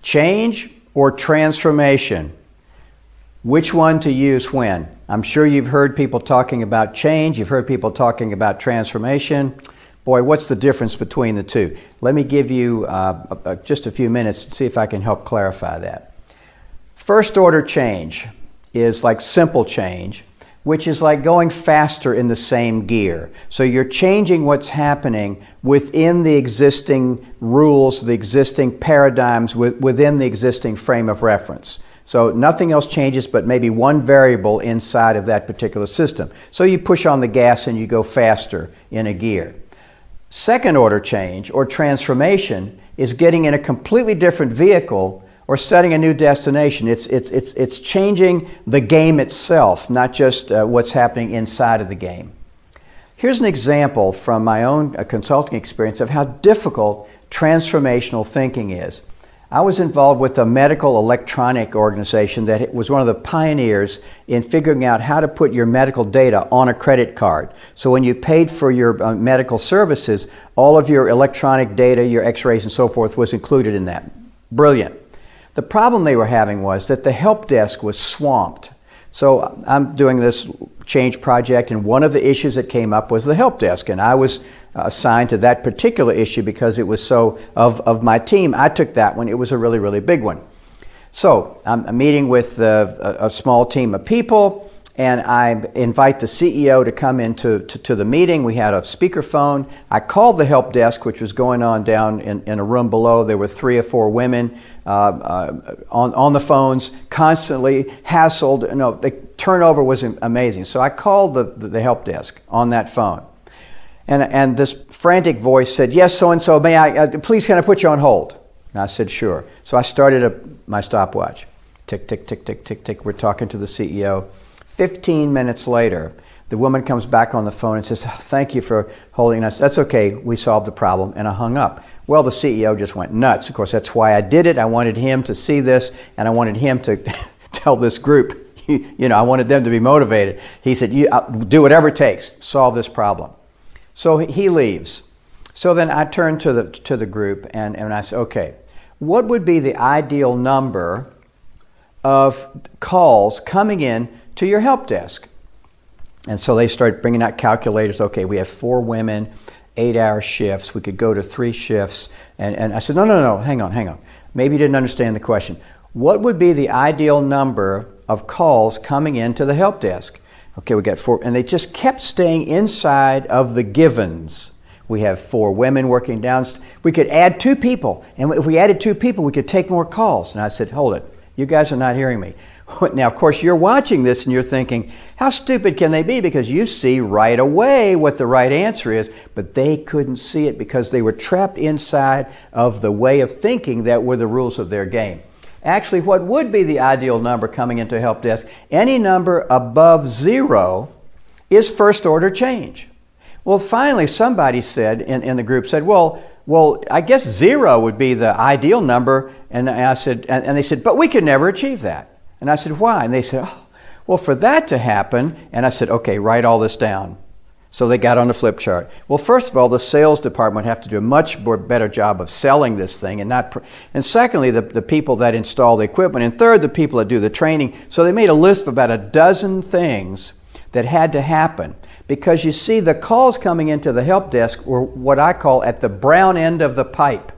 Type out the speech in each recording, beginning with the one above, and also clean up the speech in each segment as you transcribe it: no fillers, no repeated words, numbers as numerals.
Change or transformation? Which one to use when? I'm sure you've heard people talking about change. You've heard people talking about transformation. Boy, what's the difference between the two? Let me give you just a few minutes to see if I can help clarify that. First order change is like simple change, which is like going faster in the same gear. So you're changing what's happening within the existing rules, the existing paradigms, within the existing frame of reference. So nothing else changes but maybe one variable inside of that particular system. So you push on the gas and you go faster in a gear. Second order change or transformation is getting in a completely different vehicle or setting a new destination. It's changing the game itself, not just what's happening inside of the game. Here's an example from my own consulting experience of how difficult transformational thinking is. I was involved with a medical electronic organization that was one of the pioneers in figuring out how to put your medical data on a credit card. So when you paid for your medical services, all of your electronic data, your x-rays and so forth was included in that. Brilliant. The problem they were having was that the help desk was swamped. So I'm doing this change project, and one of the issues that came up was the help desk, and I was assigned to that particular issue because it was so of my team. I took that one. It was a really, really big one. So I'm meeting with a small team of people, and I invite the CEO to come into the meeting. We had a speakerphone. I called the help desk, which was going on down in a room below. There were 3 or 4 women on the phones, constantly hassled. No, the turnover was amazing. So I called the help desk on that phone. And this frantic voice said, "Yes, so-and-so, may I, please can I put you on hold?" And I said, "Sure." So I started my stopwatch. Tick, tick, tick, tick, tick, tick. We're talking to the CEO. 15 minutes later, the woman comes back on the phone and says, "Thank you for holding us." "That's okay, we solved the problem," and I hung up. Well, the CEO just went nuts. Of course, that's why I did it. I wanted him to see this, and I wanted him to tell this group, I wanted them to be motivated. He said, "Do whatever it takes, solve this problem." So he leaves. So then I turned to the group and I said, okay, what would be the ideal number of calls coming in to your help desk? And so they started bringing out calculators. Okay, we have 4 women, 8-hour shifts. We could go to 3 shifts. And I said, no, hang on. Maybe you didn't understand the question. What would be the ideal number of calls coming into the help desk? Okay, we got 4, and they just kept staying inside of the givens. We have 4 women working down. We could add 2 people, and if we added 2 people, we could take more calls. And I said, hold it, you guys are not hearing me. Now, of course, you're watching this and you're thinking, how stupid can they be? Because you see right away what the right answer is, but they couldn't see it because they were trapped inside of the way of thinking that were the rules of their game. Actually, what would be the ideal number coming into a help desk? Any number above 0 is first order change. Well, finally, somebody said in the group said, well, I guess 0 would be the ideal number. And I said, and they said, but we could never achieve that. And I said, why? And they said, oh, well, for that to happen. And I said, okay, write all this down. So they got on the flip chart. Well, first of all, the sales department have to do a much better job of selling this thing, and secondly, the people that install the equipment, and third, the people that do the training. So they made a list of about a dozen things that had to happen, because you see, the calls coming into the help desk were what I call at the brown end of the pipe.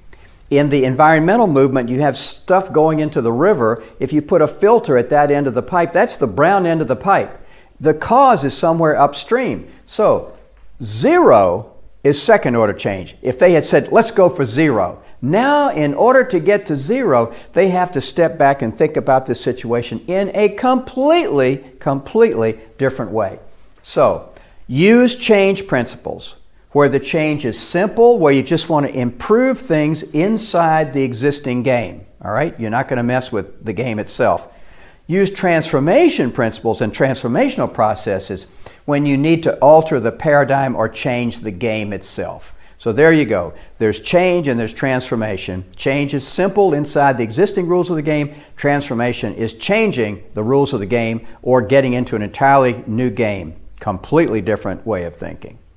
In the environmental movement, you have stuff going into the river. If you put a filter at that end of the pipe, that's the brown end of the pipe. The cause is somewhere upstream. So 0 is second order change. If they had said, let's go for 0. Now, in order to get to 0, they have to step back and think about this situation in a completely different way. So use change principles where the change is simple, where you just want to improve things inside the existing game. All right? You're not going to mess with the game itself. Use transformation principles and transformational processes when you need to alter the paradigm or change the game itself. So there you go. There's change and there's transformation. Change is simple inside the existing rules of the game. Transformation is changing the rules of the game or getting into an entirely new game. Completely different way of thinking.